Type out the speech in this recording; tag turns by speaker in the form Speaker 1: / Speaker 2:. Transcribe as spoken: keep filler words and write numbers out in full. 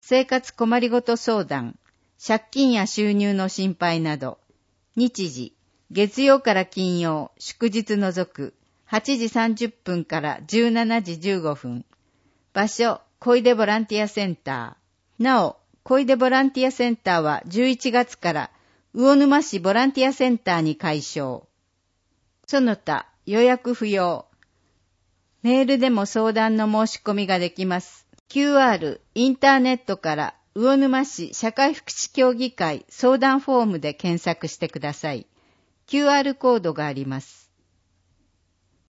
Speaker 1: 生活困りごと相談、借金や収入の心配など、日時、月曜から金曜、祝日除く、はちじさんじゅっぷんからじゅうしちじじゅうごふん。場所、小出ボランティアセンター。なお、小出ボランティアセンターはじゅういちがつから魚沼市ボランティアセンターに改称。その他、予約不要。メールでも相談の申し込みができます。キューアール、インターネットから魚沼市社会福祉協議会相談フォームで検索してください。キューアール コードがあります。